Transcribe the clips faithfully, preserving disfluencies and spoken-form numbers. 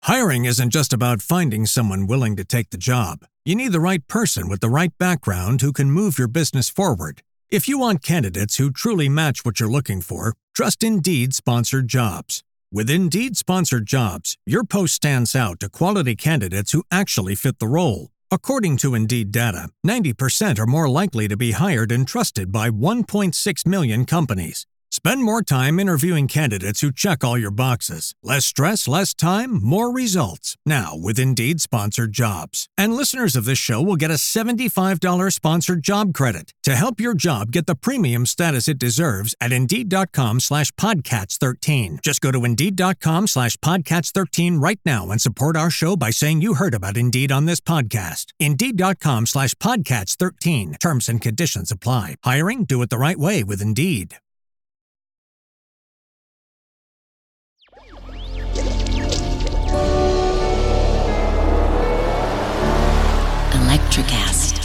Hiring isn't just about finding someone willing to take the job. You need the right person with the right background who can move your business forward. If you want candidates who truly match what you're looking for, trust Indeed Sponsored Jobs. With Indeed Sponsored Jobs, your post stands out to quality candidates who actually fit the role. According to Indeed data, ninety percent are more likely to be hired and trusted by one point six million companies. Spend more time interviewing candidates who check all your boxes. Less stress, less time, more results. Now with Indeed Sponsored Jobs. And listeners of this show will get a seventy-five dollars sponsored job credit to help your job get the premium status it deserves at Indeed.com slash Podcats 13. Just go to Indeed.com slash Podcats 13 right now and support our show by saying you heard about Indeed on this podcast. Indeed.com slash Podcats 13. Terms and conditions apply. Hiring? Do it the right way with Indeed. Electricast.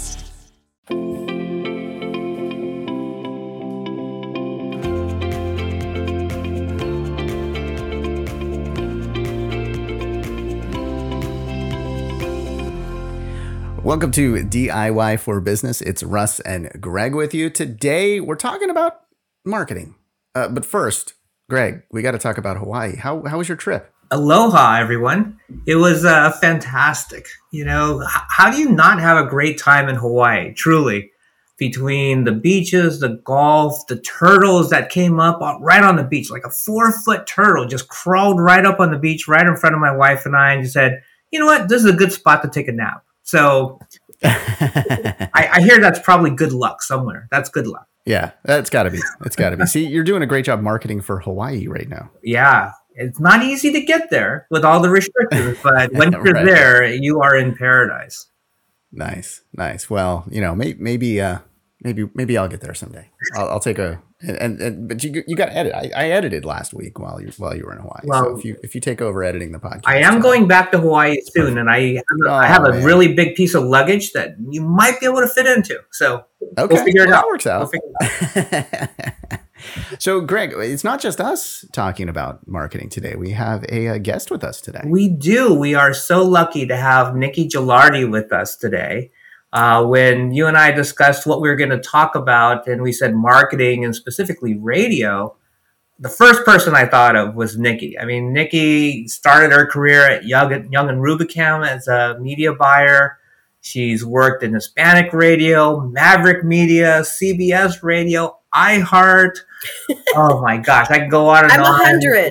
Welcome to D I Y for Business. It's Russ and Greg with you. Today, we're talking about marketing. Uh, but first, Greg, we got to talk about Hawaii. How how was your trip? Aloha, everyone. It was uh, fantastic. You know, h- how do you not have a great time in Hawaii? Truly, between the beaches, the golf, the turtles that came up on, right on the beach, like a four foot turtle just crawled right up on the beach, right in front of my wife and I, and just said, you know what, this is a good spot to take a nap. So I, I hear that's probably good luck somewhere. That's good luck. Yeah, that's got to be. It's got to be. See, you're doing a great job marketing for Hawaii right now. Yeah. It's not easy to get there with all the restrictions, but when you're Right. there, you are in paradise. Nice, nice. Well, you know, may, maybe, uh, maybe, maybe I'll get there someday. I'll, I'll take a, and, and but you, you got to edit. I, I edited last week while you while you were in Hawaii. Well, so if you if you take over editing the podcast, I am uh, going back to Hawaii soon, and I have, a, Oh, I have a man. really big piece of luggage that you might be able to fit into. So okay, we'll figure it well, out. That works out. We'll figure it out. So, Greg, it's not just us talking about marketing today. We have a, uh guest with us today. We do. We are so lucky to have Nikki Gilardi with us today. Uh, when you and I discussed what we were going to talk about, and we said marketing and specifically radio, the first person I thought of was Nikki. I mean, Nikki started her career at Young, Young and Rubicam as a media buyer. She's worked in Hispanic radio, Maverick Media, C B S Radio, iHeart. Oh my gosh, I can go on and I'm on. a hundred.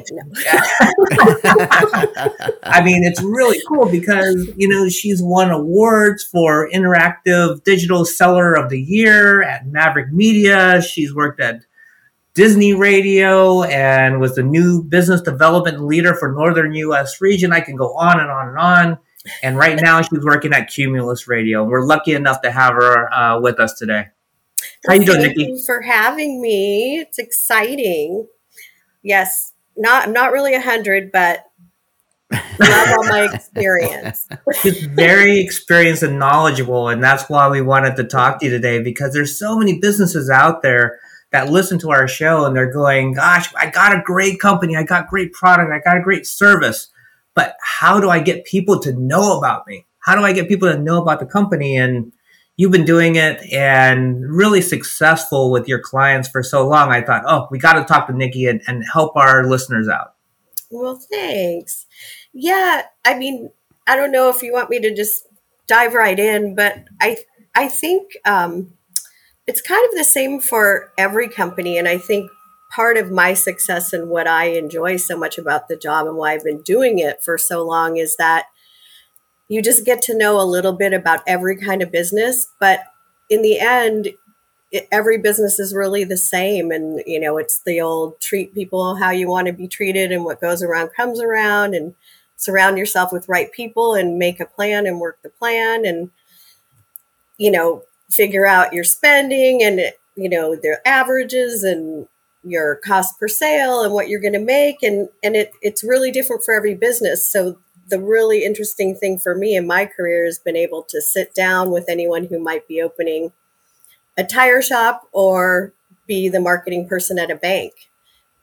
I mean, it's really cool because, you know, she's won awards for Interactive Digital Seller of the Year at Maverick Media. She's worked at Disney Radio and was the new business development leader for Northern U S region. I can go on and on and on. And right now she's working at Cumulus Radio. We're lucky enough to have her uh, with us today. How you doing, Thank Nikki? you for having me. It's exciting. Yes, not I'm not really a hundred, but love all my experience. She's very experienced and knowledgeable, and that's why we wanted to talk to you today, because there's so many businesses out there that listen to our show and they're going, gosh, I got a great company, I got great product, I got a great service, but how do I get people to know about me? How do I get people to know about the company? And you've been doing it and really successful with your clients for so long. I thought, oh, we got to talk to Nikki and, and help our listeners out. Well, thanks. Yeah, I mean, I don't know if you want me to just dive right in, but I I think um, it's kind of the same for every company. And I think part of my success and what I enjoy so much about the job and why I've been doing it for so long is that you just get to know a little bit about every kind of business. But in the end, it, every business is really the same. And, you know, it's the old treat people how you want to be treated, and what goes around comes around, and surround yourself with right people and make a plan and work the plan and, you know, figure out your spending and, you know, their averages and your cost per sale and what you're going to make. And, and it, it's really different for every business. So the really interesting thing for me in my career has been able to sit down with anyone who might be opening a tire shop or be the marketing person at a bank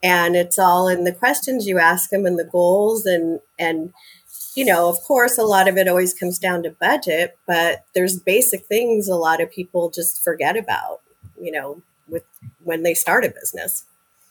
And it's all in the questions you ask them and the goals. And, and, you know, of course, a lot of it always comes down to budget, but there's basic things a lot of people just forget about, you know, with when they start a business.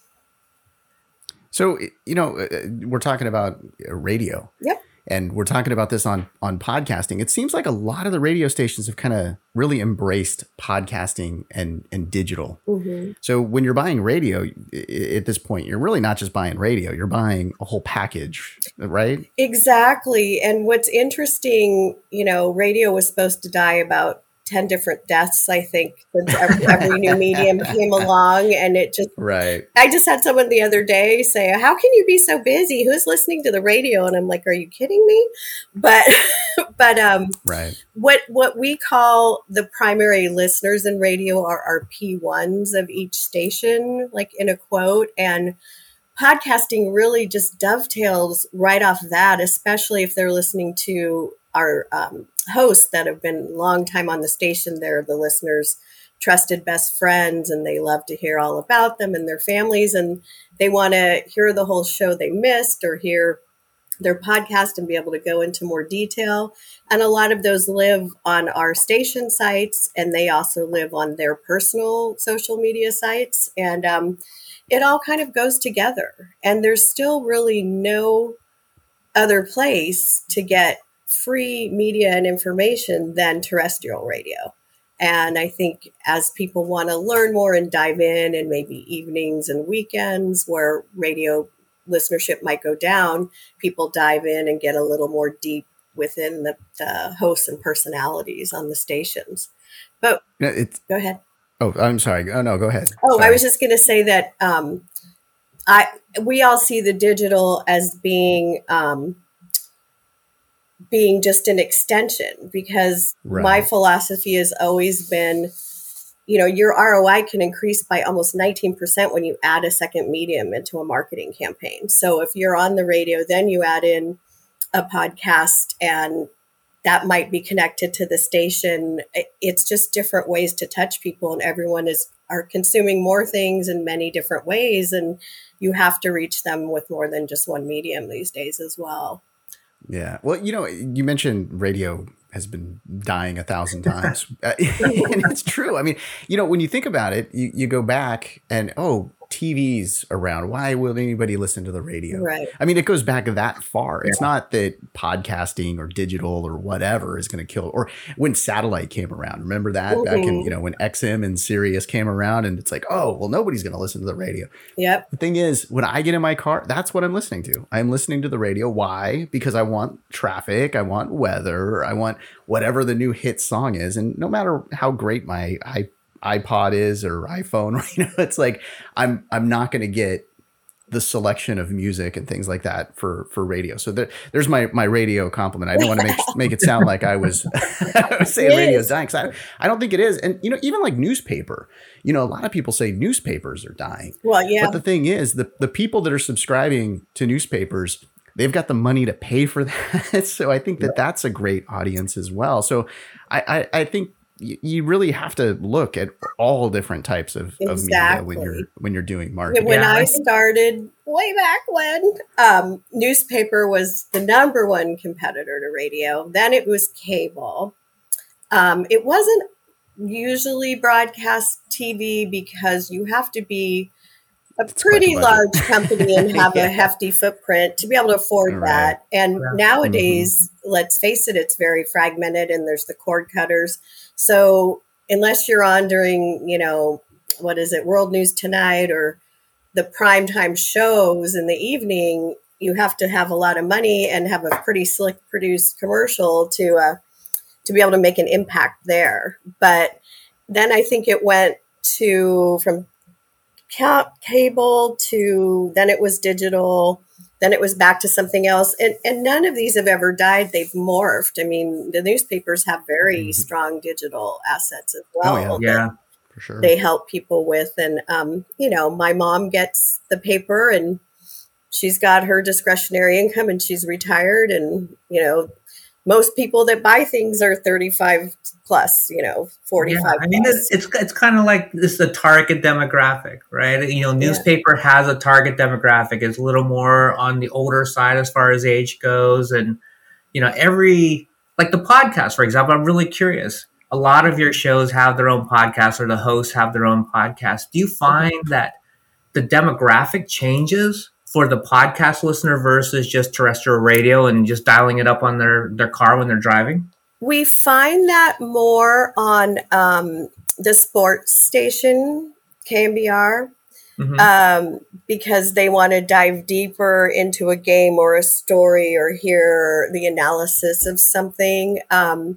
So, you know, we're talking about radio. Yep. And we're talking about this on, on podcasting. It seems like a lot of the radio stations have kind of really embraced podcasting and, and digital. Mm-hmm. So when you're buying radio at this point, you're really not just buying radio, you're buying a whole package, right? Exactly. And what's interesting, you know, radio was supposed to die about ten different deaths, I think, since every, every new medium came along. And it just, right. I just had someone the other day say, how can you be so busy? Who's listening to the radio? And I'm like, are you kidding me? But, but, um, right. what, what we call the primary listeners in radio are our P ones of each station, like in a quote. And podcasting really just dovetails right off that, especially if they're listening to our um, hosts that have been a long time on the station. They're the listeners' trusted best friends, and they love to hear all about them and their families. And they want to hear the whole show they missed or hear their podcast and be able to go into more detail. And a lot of those live on our station sites, and they also live on their personal social media sites. And um, it all kind of goes together. And there's still really no other place to get free media and information than terrestrial radio. And I think as people want to learn more and dive in, and maybe evenings and weekends where radio listenership might go down, people dive in and get a little more deep within the, the hosts and personalities on the stations. But yeah, it's, go ahead. Oh, I'm sorry. Oh, no, go ahead. Oh, sorry. I was just going to say that um, I we all see the digital as being um, being just an extension, because right. my philosophy has always been, you know, your R O I can increase by almost nineteen percent when you add a second medium into a marketing campaign. So if you're on the radio, then you add in a podcast, and that might be connected to the station. It's just different ways to touch people, and everyone is are consuming more things in many different ways. And you have to reach them with more than just one medium these days as well. Yeah. Well, you know, you mentioned radio has been dying a thousand times. uh, and it's true. I mean, you know, when you think about it, you, you go back and, oh, T V's around. Why will anybody listen to the radio? Right. I mean, it goes back that far. Yeah. It's not that podcasting or digital or whatever is going to kill, or when satellite came around, remember that mm-hmm. back in, you know, when X M and Sirius came around, and it's like, oh, well, nobody's going to listen to the radio. Yep. The thing is, when I get in my car, that's what I'm listening to. I'm listening to the radio. Why? Because I want traffic. I want weather. I want whatever the new hit song is. And no matter how great my I iPod is or iPhone, you know, it's like I'm I'm not going to get the selection of music and things like that for for radio. So there, there's my my radio compliment. I don't want to make make it sound like I was, I was saying radio's dying, because I, I don't think it is. And you know, even like newspaper, you know, a lot of people say newspapers are dying. Well, yeah. But the thing is, the the people that are subscribing to newspapers, they've got the money to pay for that. So I think that yeah. that's a great audience as well. So I I, I think you really have to look at all different types of, exactly. of media when you're when you're doing marketing. When yeah. I started way back when, um, newspaper was the number one competitor to radio. Then it was cable. Um, it wasn't usually broadcast T V, because you have to be a it's pretty large company and have yeah. a hefty footprint to be able to afford right. that. And yeah. nowadays, mm-hmm. let's face it, it's very fragmented, and there's the cord cutters. So unless you're on during, you know, what is it, World News Tonight or the primetime shows in the evening, you have to have a lot of money and have a pretty slick produced commercial to uh, to be able to make an impact there. But then I think it went to from cable to then it was digital. Then it was back to something else. And, and none of these have ever died. They've morphed. I mean, the newspapers have very mm-hmm. strong digital assets as well. Oh, yeah. yeah, for sure. They help people with. And, um, you know, my mom gets the paper, and she's got her discretionary income, and she's retired. And, you know, most people that buy things are thirty-five plus, you know, forty-five Yeah, I mean, plus. it's it's, it's kind of like this is a target demographic, right? You know, Yeah. newspaper has a target demographic. It's a little more on the older side as far as age goes, and you know, every like the podcast, for example. I'm really curious. A lot of your shows have their own podcasts, or the hosts have their own podcast. Do you find that the demographic changes for the podcast listener versus just terrestrial radio and just dialing it up on their, their car when they're driving? We find that more on um, the sports station, K M B R, mm-hmm. um, because they want to dive deeper into a game or a story or hear the analysis of something. Um,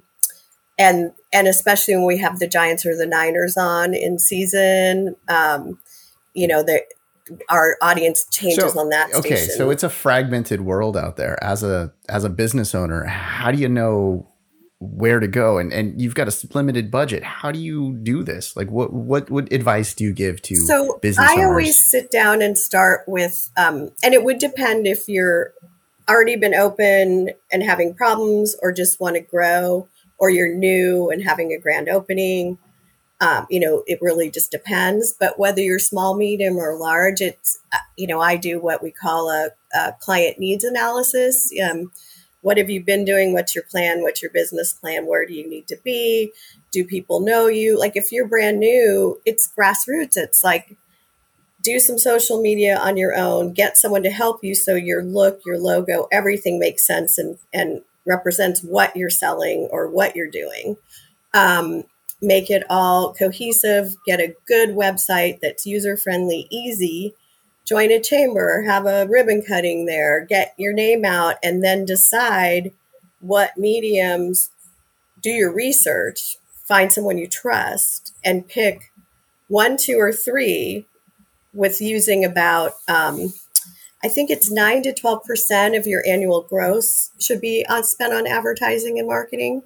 and and especially when we have the Giants or the Niners on in season, um, you know, the, our audience changes so, on that station. Okay, so it's a fragmented world out there. As a as a business owner, how do you know where to go? And and you've got a limited budget. How do you do this? Like, what what what advice do you give to so business owners? I always sit down and start with, um, and it would depend if you're already been open and having problems, or just want to grow, or you're new and having a grand opening. Um, you know, it really just depends. But whether you're small, medium, or large, it's, you know, I do what we call a, a client needs analysis. Um, what have you been doing? What's your plan? What's your business plan? Where do you need to be? Do people know you? Like, if you're brand new, it's grassroots. It's like, do some social media on your own, get someone to help you so your look, your logo, everything makes sense and, and represents what you're selling or what you're doing. Um, Make it all cohesive, get a good website that's user-friendly, easy, join a chamber, have a ribbon cutting there, get your name out, and then decide what mediums, do your research, find someone you trust, and pick one, two, or three with using about, um, I think it's nine to twelve percent of your annual gross should be on, spent on advertising and marketing.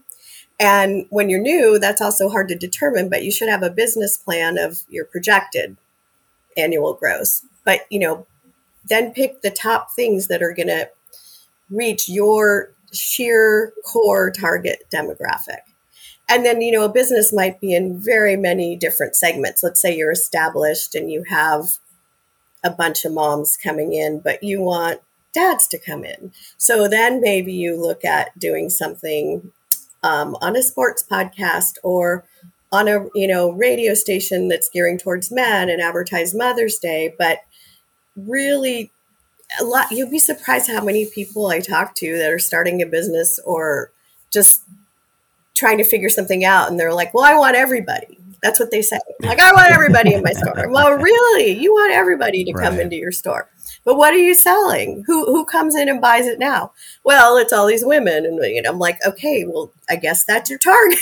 And when you're new, that's also hard to determine, but you should have a business plan of your projected annual gross. But, you know, then pick the top things that are going to reach your sheer core target demographic. And then, you know, a business might be in very many different segments. Let's say you're established and you have a bunch of moms coming in, but you want dads to come in. So then maybe you look at doing something Um, on a sports podcast, or on a, you know, radio station that's gearing towards men and advertise Mother's Day. But really, a lot, you'd be surprised how many people I talk to that are starting a business or just trying to figure something out. And they're like, well, I want everybody. That's what they say. Like, I want everybody in my store. Well, really? You want everybody to come right. into your store. But what are you selling? Who who comes in and buys it now? Well, it's all these women. And you know, I'm like, okay, well, I guess that's your target.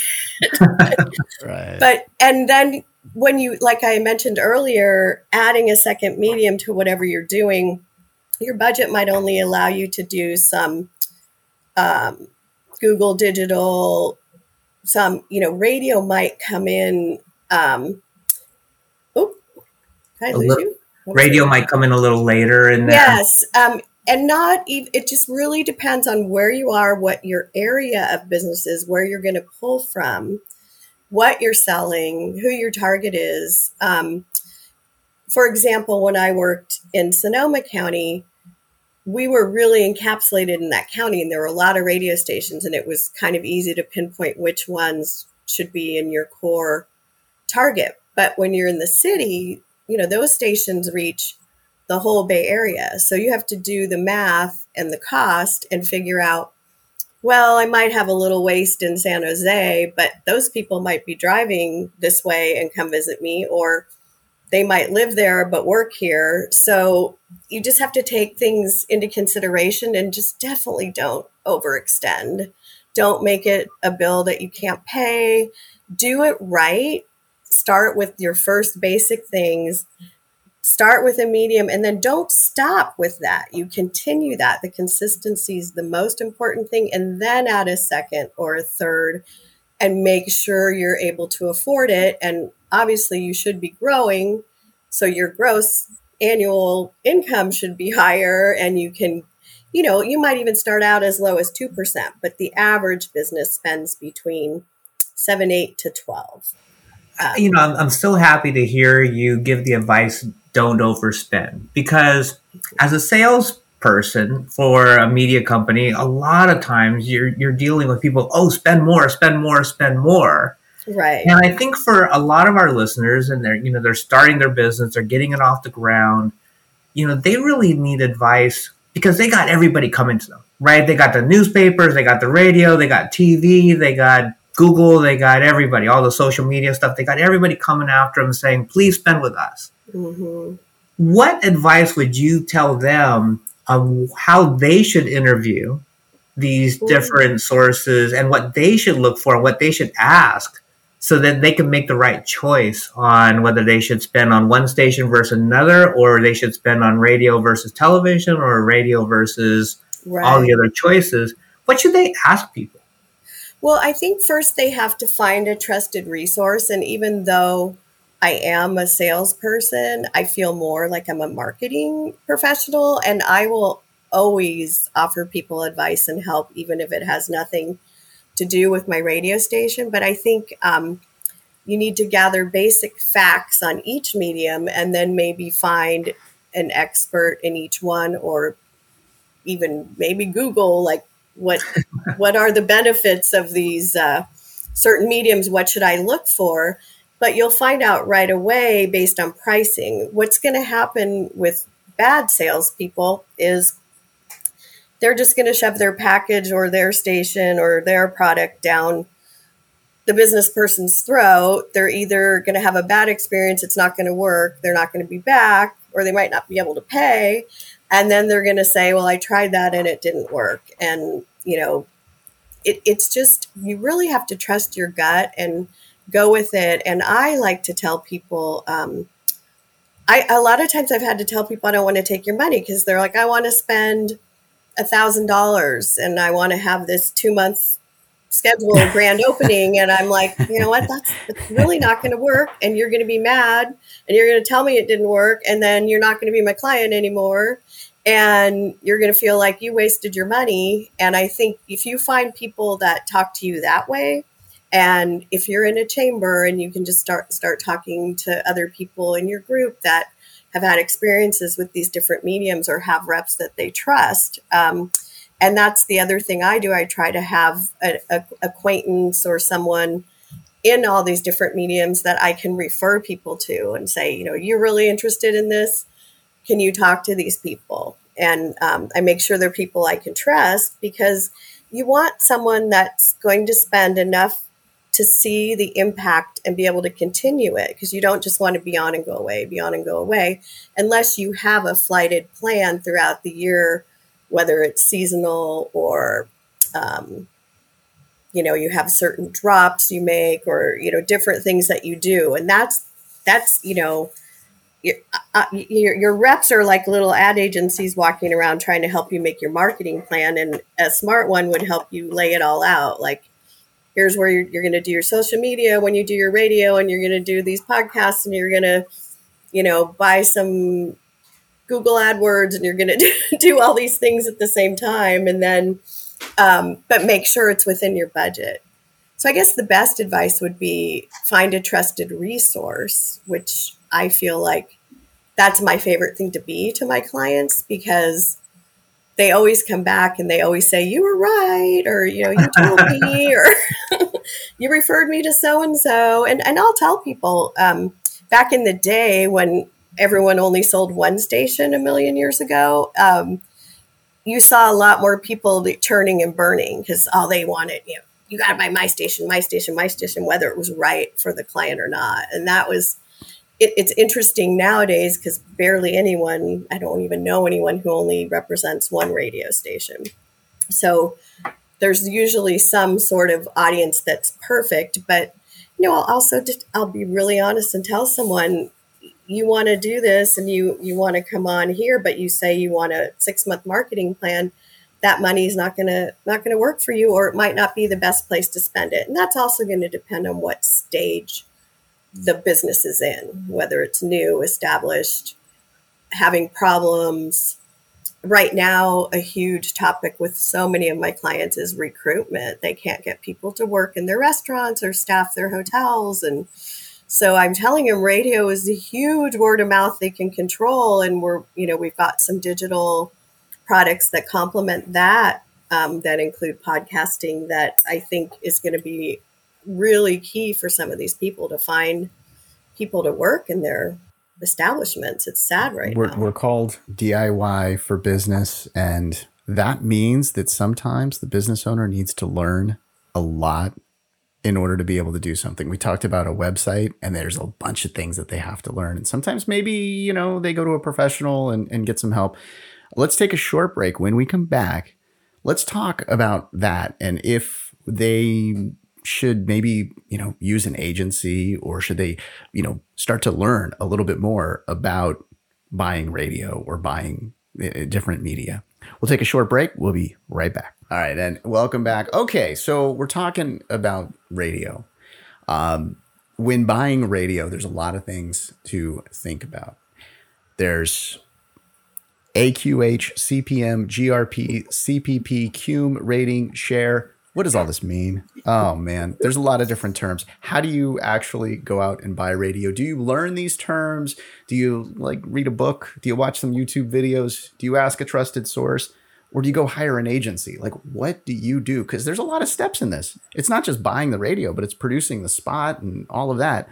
Right. But, and then when you, like I mentioned earlier, adding a second medium to whatever you're doing, your budget might only allow you to do some um, Google digital, some, you know, radio might come in. Um, oh, did I lose you? Radio might come in a little later in there. Yes. Um, and not even, it just really depends on where you are, what your area of business is, where you're going to pull from, what you're selling, who your target is. Um, for example, when I worked in Sonoma County, we were really encapsulated in that county, and there were a lot of radio stations, and it was kind of easy to pinpoint which ones should be in your core target. But when you're in the city, you know, those stations reach the whole Bay Area. So you have to do the math and the cost and figure out, well, I might have a little waste in San Jose, but those people might be driving this way and come visit me, or they might live there but work here. So you just have to take things into consideration and just definitely don't overextend. Don't make it a bill that you can't pay. Do it right. Start with your first basic things. Start with a medium, and then don't stop with that. You continue that. The consistency is the most important thing, and then add a second or a third and make sure you're able to afford it. And obviously you should be growing, so your gross annual income should be higher, and you can you know, you might even start out as low as two percent, but the average business spends between seven, eight to twelve. Um, you know, I'm, I'm so happy to hear you give the advice, don't overspend, because as a salesperson for a media company, a lot of times you're, you're dealing with people, oh, spend more, spend more, spend more. Right. And I think for a lot of our listeners, and they're, you know, they're starting their business, they're getting it off the ground, you know, they really need advice because they got everybody coming to them, right? They got the newspapers, they got the radio, they got T V, they got Google, they got everybody, all the social media stuff. They got everybody coming after them saying, please spend with us. Mm-hmm. What advice would you tell them on how they should interview these different sources and what they should look for and what they should ask so that they can make the right choice on whether they should spend on one station versus another, or they should spend on radio versus television, or radio versus right. all the other choices? What should they ask people? Well, I think first they have to find a trusted resource. And even though I am a salesperson, I feel more like I'm a marketing professional, and I will always offer people advice and help, even if it has nothing to do with my radio station. But I think um, you need to gather basic facts on each medium and then maybe find an expert in each one, or even maybe Google, like, what what are the benefits of these uh, certain mediums? What should I look for? But you'll find out right away based on pricing. What's going to happen with bad salespeople is they're just going to shove their package or their station or their product down the business person's throat. They're either going to have a bad experience, it's not going to work, they're not going to be back, or they might not be able to pay. And then they're going to say, well, I tried that and it didn't work. And, you know, it, it's just, you really have to trust your gut and go with it. And I like to tell people, um, I, a lot of times I've had to tell people I don't want to take your money because they're like, I want to spend a thousand dollars and I want to have this two months scheduled grand opening. And I'm like, you know what, that's, that's really not going to work. And you're going to be mad and you're going to tell me it didn't work. And then you're not going to be my client anymore. And you're going to feel like you wasted your money. And I think if you find people that talk to you that way, and if you're in a chamber and you can just start start talking to other people in your group that have had experiences with these different mediums or have reps that they trust. Um, and that's the other thing I do. I try to have an acquaintance or someone in all these different mediums that I can refer people to and say, you know, you're really interested in this. Can you talk to these people? And um, I make sure they're people I can trust, because you want someone that's going to spend enough to see the impact and be able to continue it, because you don't just want to be on and go away, be on and go away, unless you have a flighted plan throughout the year, whether it's seasonal or, um, you know, you have certain drops you make or, you know, different things that you do. And that's, that's, you know, your, uh, your, your reps are like little ad agencies walking around trying to help you make your marketing plan. And a smart one would help you lay it all out. Like, here's where you're, you're going to do your social media when you do your radio, and you're going to do these podcasts, and you're going to, you know, buy some Google AdWords, and you're going to do, do all these things at the same time. And then, um, but make sure it's within your budget. So I guess the best advice would be find a trusted resource, which I feel like that's my favorite thing to be to my clients, because they always come back and they always say, you were right, or, you know, you told me, or you referred me to so-and-so. And, and I'll tell people, um, back in the day when everyone only sold one station a million years ago, um, you saw a lot more people churning and burning because all they wanted, you know, you got to buy my station, my station, my station, whether it was right for the client or not. And that was, it, it's interesting nowadays because barely anyone, I don't even know anyone who only represents one radio station. So there's usually some sort of audience that's perfect, but, you know, I'll also just, I'll be really honest and tell someone, you want to do this and you, you want to come on here, but you say you want a six month marketing plan, that money is not going to, not going to work for you, or it might not be the best place to spend it. And that's also going to depend on what stage the business is in, whether it's new, established, having problems, right now, a huge topic with so many of my clients is recruitment. They can't get people to work in their restaurants or staff their hotels. And so I'm telling them radio is a huge word of mouth they can control. And we're, you know, we've got some digital products that complement that, um, that include podcasting, that I think is going to be really key for some of these people to find people to work in their establishments. It's sad right we're, now. We're called D I Y for business. And that means that sometimes the business owner needs to learn a lot in order to be able to do something. We talked about a website, and there's a bunch of things that they have to learn. And sometimes maybe, you know, they go to a professional and, and get some help. Let's take a short break. When we come back, let's talk about that. And if they should maybe, you know, use an agency, or should they, you know, start to learn a little bit more about buying radio or buying different media. We'll take a short break. We'll be right back. All right. And welcome back. Okay. So we're talking about radio. Um, when buying radio, there's a lot of things to think about. There's A Q H, C P M, G R P, C P P, C U M, rating, share. What does all this mean? Oh, man, there's a lot of different terms. How do you actually go out and buy radio? Do you learn these terms? Do you like read a book? Do you watch some YouTube videos? Do you ask a trusted source? Or do you go hire an agency? Like, what do you do? Because there's a lot of steps in this. It's not just buying the radio, but it's producing the spot and all of that.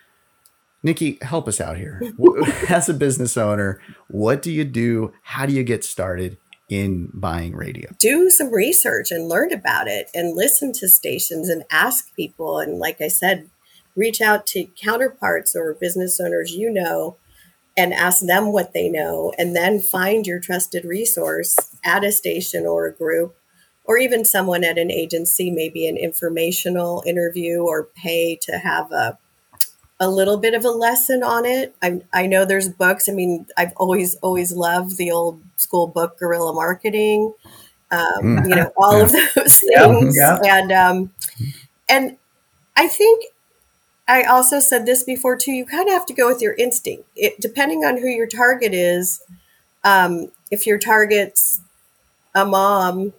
Nikki, help us out here. As a business owner, what do you do? How do you get started in buying radio? Do some research and learn about it, and listen to stations and ask people. And like I said, reach out to counterparts or business owners you know and ask them what they know, and then find your trusted resource at a station or a group, or even someone at an agency, maybe an informational interview, or pay to have a a little bit of a lesson on it. I I know there's books. I mean, I've always, always loved the old school book, Guerrilla Marketing, um, mm. you know, all yeah. of those things. Yeah, yeah. And, um, and I think I also said this before too, you kind of have to go with your instinct. It, depending on who your target is, um, if your target's a mom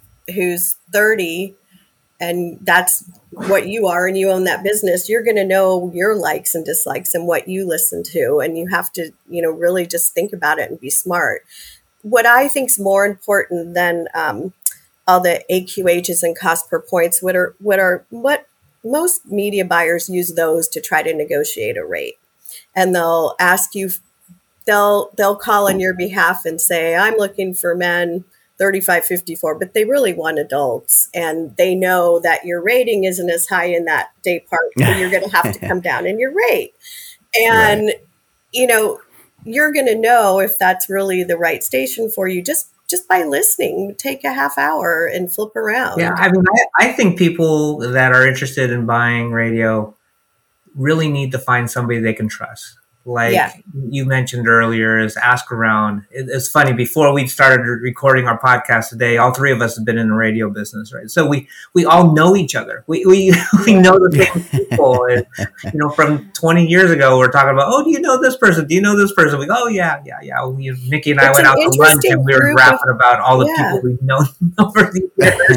who's thirty, and that's what you are, and you own that business, you're going to know your likes and dislikes and what you listen to. And you have to, you know, really just think about it and be smart. What I think is more important than um, all the A Q Hs and cost per points, what are, what are, what most media buyers use those to try to negotiate a rate. And they'll ask you, they'll, they'll call on your behalf and say, I'm looking for men thirty-five, fifty-four, but they really want adults, and they know that your rating isn't as high in that day part, so you're going to have to come down in your rate. And, right. you know, you're going to know if that's really the right station for you just, just by listening. Take a half hour and flip around. Yeah, I mean, I, I think people that are interested in buying radio really need to find somebody they can trust. Like yeah. you mentioned earlier, is ask around. It, it's funny, before we started recording our podcast today, all three of us have been in the radio business, right? So we, we all know each other. We we, we know the same people. And, you know, from twenty years ago, we're talking about, oh, do you know this person? Do you know this person? We go, oh, yeah, yeah, yeah. We, Nikki and I it's went out to lunch, and we were rapping of, about all the yeah. people we've known over the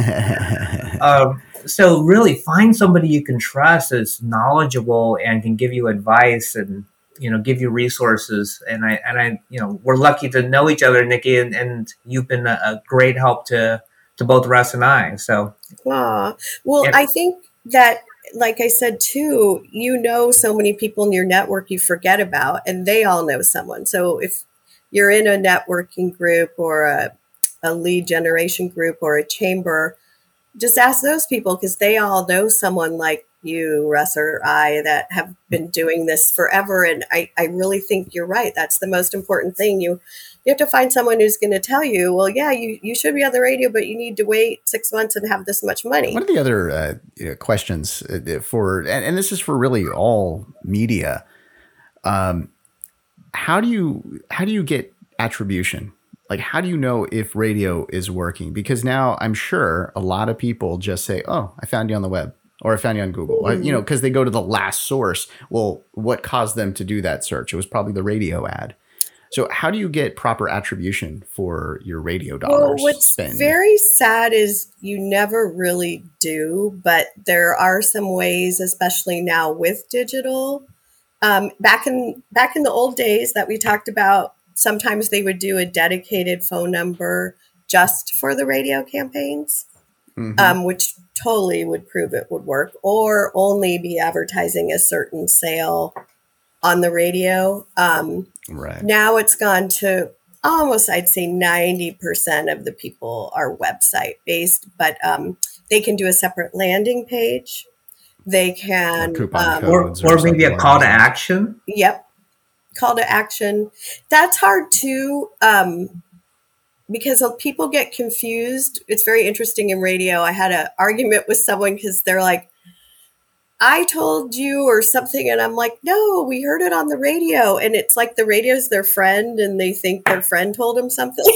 years. um, so really find somebody you can trust that's knowledgeable and can give you advice and, you know, give you resources. And I, and I, you know, we're lucky to know each other, Nikki, and, and you've been a, a great help to, to both Russ and I. So, Aw. well, and, I think that, like I said, too, you know, so many people in your network you forget about, and they all know someone. So if you're in a networking group or a, a lead generation group or a chamber, just ask those people, because they all know someone like you, Russ, or I, that have been doing this forever. And I, I really think you're right. That's the most important thing. You you have to find someone who's going to tell you, well, yeah, you, you should be on the radio, but you need to wait six months and have this much money. One of the other uh, you know, questions for, and, and this is for really all media, um, how do you how do you get attribution? Like, how do you know if radio is working? Because now I'm sure a lot of people just say, oh, I found you on the web, or I found you on Google, mm-hmm. you know, because they go to the last source. Well, what caused them to do that search? It was probably the radio ad. So how do you get proper attribution for your radio Well, dollars what's spent? very sad is you never really do, but there are some ways, especially now with digital. Um, back in back in the old days that we talked about, sometimes they would do a dedicated phone number just for the radio campaigns, Mhm. um, which totally would prove it would work, or only be advertising a certain sale on the radio. Um, Right. Now it's gone to almost, I'd say ninety percent of the people are website based, but um, they can do a separate landing page. They can, Or coupon um, code. Or, Codes or or maybe a something call to along those action. yep, call to action. That's hard too, um, because people get confused. It's very interesting in radio. I had an argument with someone because they're like, I told you or something. And I'm like, no, we heard it on the radio. And it's like the radio's their friend and they think their friend told them something.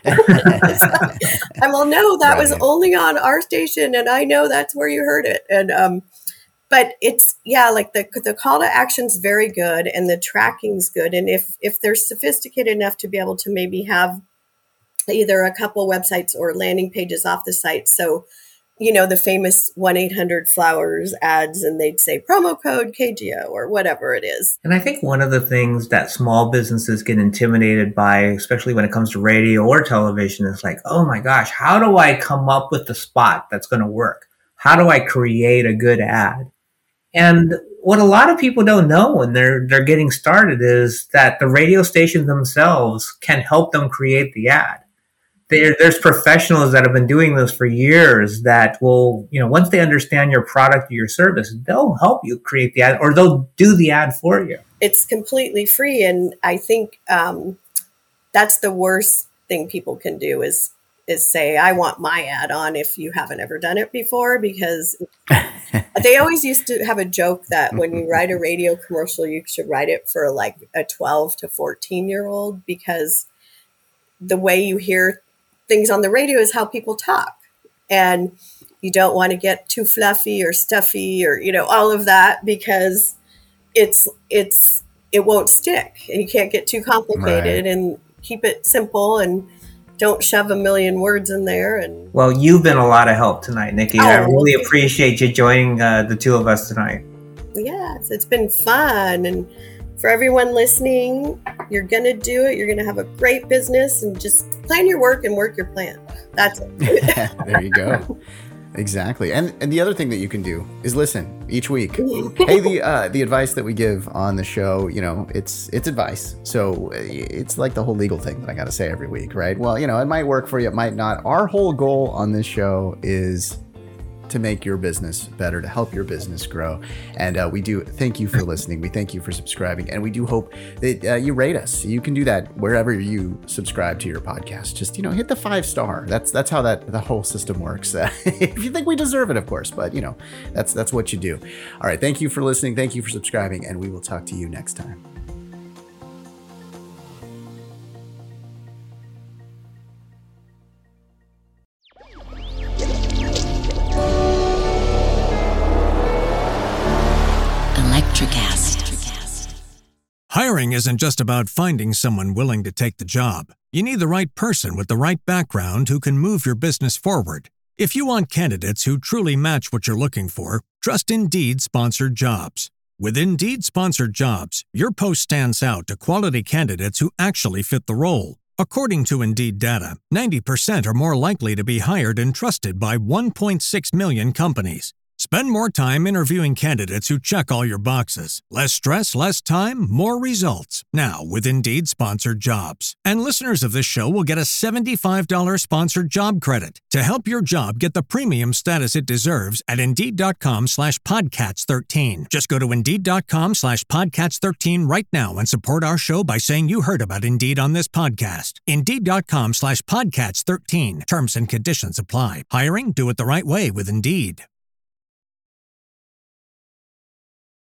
I'm well, no, that was Right. only on our station. And I know that's where you heard it. And, um, but it's, yeah, like the, the call to action's very good and the tracking's good. And if, if they're sophisticated enough to be able to maybe have either a couple websites or landing pages off the site. So, you know, the famous one eight hundred flowers ads, and they'd say promo code K G O or whatever it is. And I think one of the things that small businesses get intimidated by, especially when it comes to radio or television, is like, oh my gosh, how do I come up with the spot that's going to work? How do I create a good ad? And what a lot of people don't know when they're they're getting started is that the radio stations themselves can help them create the ad. There, there's professionals that have been doing this for years that will, you know, once they understand your product or your service, they'll help you create the ad or they'll do the ad for you. It's completely free. And I think um, that's the worst thing people can do is is say, I want my ad on if you haven't ever done it before, because they always used to have a joke that when you write a radio commercial, you should write it for like a twelve to fourteen year old, because the way you hear things on the radio is how people talk. And you don't want to get too fluffy or stuffy or, you know, all of that, because it's, it's, it won't stick and you can't get too complicated. Right. And keep it simple and don't shove a million words in there. And Well, you've been a lot of help tonight, Nikki. Oh, I really thank you. appreciate you joining uh, the two of us tonight. yes, it's been fun. And for everyone listening, you're going to do it. You're going to have a great business, and just plan your work and work your plan. That's it. There you go. Exactly. And and the other thing that you can do is listen each week. Hey, the uh, the advice that we give on the show, you know, it's it's advice. So it's like the whole legal thing that I got to say every week, right? Well, you know, it might work for you, it might not. Our whole goal on this show is to make your business better, to help your business grow. And uh, we do thank you for listening. We thank you for subscribing. And we do hope that uh, you rate us. You can do that wherever you subscribe to your podcast. Just, you know, hit the five star. That's that's how that the whole system works. Uh, if you think we deserve it, of course. But, you know, that's that's what you do. All right. Thank you for listening. Thank you for subscribing. And we will talk to you next time. Hiring isn't just about finding someone willing to take the job. You need the right person with the right background who can move your business forward. If you want candidates who truly match what you're looking for, trust Indeed Sponsored Jobs. With Indeed Sponsored Jobs, your post stands out to quality candidates who actually fit the role. According to Indeed data, ninety percent are more likely to be hired and trusted by one point six million companies. Spend more time interviewing candidates who check all your boxes. Less stress, less time, more results. Now with Indeed Sponsored Jobs. And listeners of this show will get a seventy-five dollars sponsored job credit to help your job get the premium status it deserves at Indeed.com slash Podcats 13. Just go to Indeed.com slash Podcats 13 right now and support our show by saying you heard about Indeed on this podcast. Indeed.com slash Podcats 13. Terms and conditions apply. Hiring? Do it the right way with Indeed.